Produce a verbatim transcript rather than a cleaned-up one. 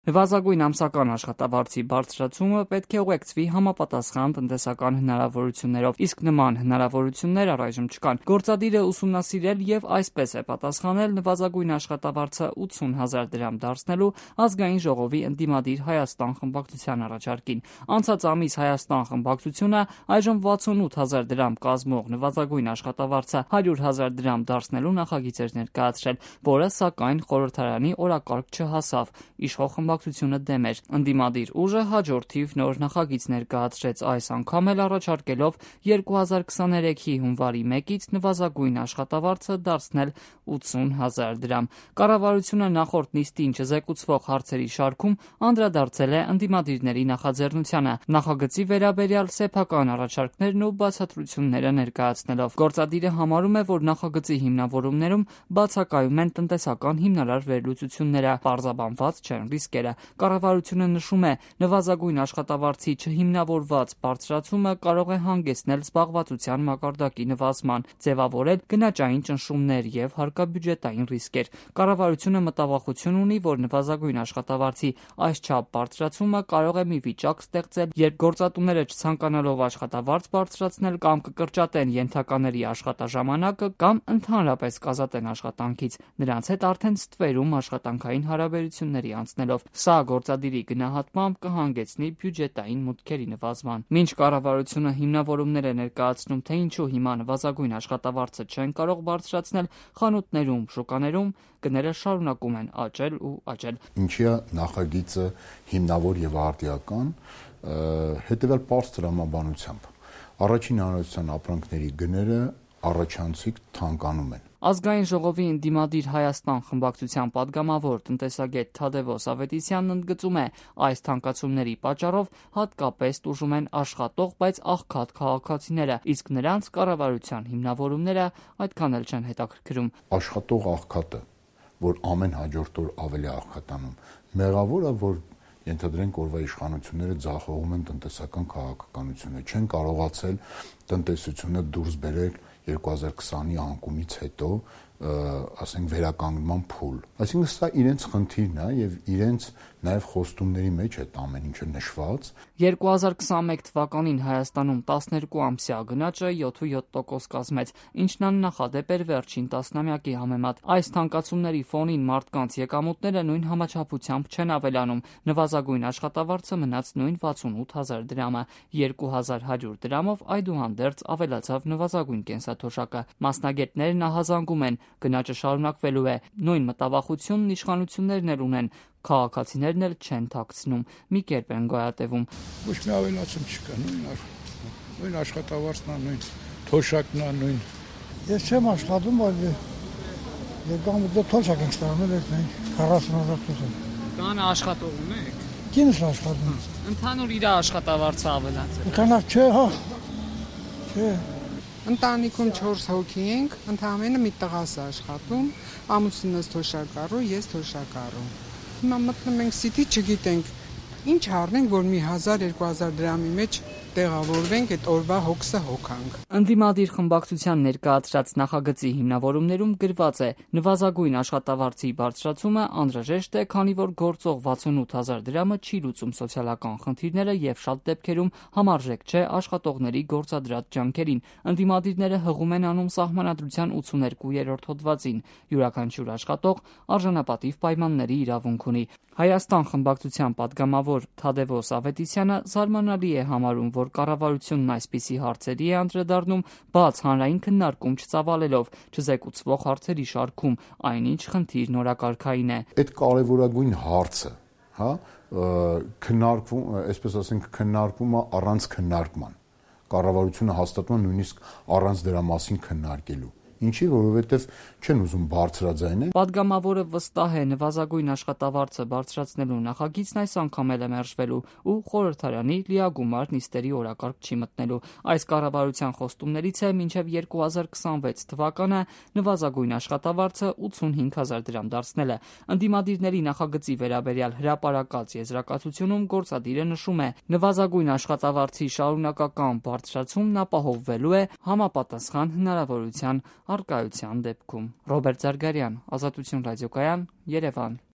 Նվազագույն ամսական աշխատավարձի բարձրացումը պետք է ուղեկցվի համապատասխան տնտեսական հնարավորություններով, իսկ նման հնարավորություններ առայժմ չկան։ Գործադիրը ուսումնասիրել եւ այսպես է պատասխանել նվազագույն աշխատավարձը ութսուն հազար դրամ դարձնելու ազգային ժողովի ընդդիմադիր Հայաստան խմբակցության առաջարկին։ Անցած ամիս Հայաստան խմբակցությունը այժմ վաթսունութ հազար դրամ կազմող նվազագույն աշխատավարձը հարյուր հազար դրամ դարձնելու նախագիծ էր ներկայացրել, որը սակայն խորհրդարանի օրակարգ չհասավ։ Իշխող խմբակցությունը դեմ էր։ Ընդդիմադիր ուժը հաջորդ թիվ նոր նախագիծ ներկայացրեց, այս անգամ էլ առաջարկելով երկու հազար քսաներեքի հունվարի մեկից նվազագույն աշխատավարձը դարձնել ութսուն հազար դրամ։ Կառավարությունը նախորդ նիստին չզեկուցվող հարցերի շարքում անդրադարձել է ընդդիմադիրների նախաձեռնությանը, նախագծի վերաբերյալ սեփական առաջարկներն ու բացատրությունները ներկայացնելով։ Գործադիրը համարում է, որ նախագծի հիմնավորումներում բացակայում են տնտեսական հիմնարար վերլուծությունները, պարզաբանված չեն ռիսկերը։ Կառավարությունը նշում է, նվազագույն աշխատավարձի չհիմնավորված բարձրացումը կարող է հանգեցնել զբաղվածության մակարդակի նվազման, ձևավորել գնաճային ճնշումներ եւ հարկաբյուջետային ռիսկեր։ Կառավարությունը մտավախություն ունի, որ նվազագույն աշխատավարձի այսչափ բարձրացումը կարող է մի վիճակ ստեղծել, երբ գործատուները չցանկանալով աշխատավարձ բարձրացնել կամ կկրճատեն ենթակաների աշխատաժամանակը կամ ընդհանրապես կազատեն աշխատանքից, նրանց հետ արդեն ստվերում աշխատանքային հարաբերությունների անցնելով։ Սա գործադիրի գնահատմամբ կհանգեցնի բյուջետային մուտքերի նվազման։ Մինչ կառավարությունը հիմնավորումներ է ներկայացնում, թե ինչու հիմա նվազագույն աշխատավարձը չեն կարող բարձրացնել, խանութներում, շուկաներում գները շարունակում են աճել ու աճել։ Ինչի է նախագիծը հիմնավոր եւ արդիական, հետեւյալ պարզ տրամաբանությամբ։ Առաջին հանրության ապրանքների գները առաջանցիկ թանկանում են։ Ազգային ժողովի ընդդիմադիր Հայաստան խմբակցության падգամավոր տնտեսագետ Թադևոս Ավետիսյանն ընդգծում է, այս թանկացումների պատճառով հատկապես տուժում են աշխատող, բայց աղքատ քաղաքացիները, իսկ նրանց կառավարության հիմնավորումները այդքան էլ չեն հետաքրքրում։ Աշխատող աղքատը, որ ամեն հաջորդ օր ավելի աղքատանում, մեղավոր է, որ ենթադրենք օրվա իշխանությունները ձախողում են տնտեսական քաղաքականությունը, չեն կարողացել տնտեսությունը դուրս բերել երկու հազար քսանի անկումից հետո, ասենք վերականգնման փուլ։ Այսինքն սա իրենց խնդիրն է եւ իրենց նաեւ խոստումների մեջ է ամեն ինչը նշված։ երկու հազար քսանմեկ թվականին Հայաստանում տասներկու ամսյա գնաճը յոթ տոկոս կազմեց, ինչն աննախադեպ էր վերջին տասնամյակի համեմատ։ Այս թանկացումների ֆոնին մարդկանց եկամուտները նույն համաչափությամբ չեն ավելանում։ Նվազագույն աշխատավարձը մնաց նույն վաթսունութ հազար դրամը, երկու հազար հարյուր դրամով այդուհանդերձ ավելացավ նվազագույն կենսաթոշակը։ Մասնագետներն ահազանգում են, գնաճը շարունակվելու է։ Նույն մտավախությունն իշխանություններն էլ ունեն, քաղաքացիներն էլ չեն թաքցնում, մի կերպ են գոյատևում։ Ոչ մի ավելացում չկա, նույն նույն աշխատավարձն է, նույն թոշակն է, նույն։ Ես չեմ աշխատում, բայց եկամուտը թոշակ եմ ստանում, քառասուն հազար տոկոս։ Կան աշխատող ունեք։ Կինս աշխատում։ Ընդհանուր իր աշխատավարձը ավելացել։ Քանակ չէ, հա։ Չէ։ Ընտանիքում չորս հոգի ենք, ընդամենը մի տղաս աշխատում, ամուսինս թոշակառու, ես թոշակառու։ Հիմա մտնում ենք սիտի, չգիտենք ինչ առնենք, որ մի հազար երկու հազար դրամի մեջ տեղավորվենք, այդ օրվա հոգսը հոգանք։ Ընդդիմադիր խմբակցության ներկայացրած նախագծի հիմնավորումներում գրված է. նվազագույն աշխատավարձի բարձրացումը անհրաժեշտ է, քանի որ գործող վաթսունութ հազար դրամը չի լուծում սոցիալական խնդիրները եւ շատ դեպքերում համարժեք չէ աշխատողների գործադրած ջանքերին։ Ընդդիմադիրները հղում են անում սահմանադրության ութսուներկուերորդ հոդվածին. յուրաքանչյուր աշխատող արժանապատիվ պայմանների իրավունք ունի։ Հայաստան խմբակցության падգամավոր Թադևոս Ավետիսյանը զարմանալի է համարում, որ կառավարությունն այսպիսի հարցերի է անդրադառնում բաց հանրային քննարկում չծավալելով, չզեկուցվող հարցերի շարքում, այնինչ խնդիրն օրակարգային է։ Այդ կարևորագույն հարցը, հա, քննարկվում, այսպես ասենք, քննարկվում է առանց քննարկման։ Կառավարությունը հաստատվում է նույնիսկ առանց դրա մասին քննարկելու։ Ինչի, որովհետև չեն ուզում բարձրաձայնել։ Պատգամավորը վստահ է, նվազագույն աշխատավարձը բարձրացնելու նախագիծն այս անգամ էլ է մերժվելու ու խորհրդարանի լիագումար նիստերի օրակարգ չի մտնելու։ Այս կառավարության խոստումներից է մինչև երկու հազար քսանվեց թվականը նվազագույն աշխատավարձը ութսունհինգ հազար դրամ դարձնելը։ Ընդդիմադիրների նախագծի վերաբերյալ հրապարակած եզրակացությունում գործադիրը նշում է, նվազագույն աշխատավարձի շարունակական բարձրացումն ապահովվելու է համապատասխան հնարավորության առկայության դեպքում։ Ռոբերտ Զարգարյան, Ազատություն ռադիոկայան, Երևան։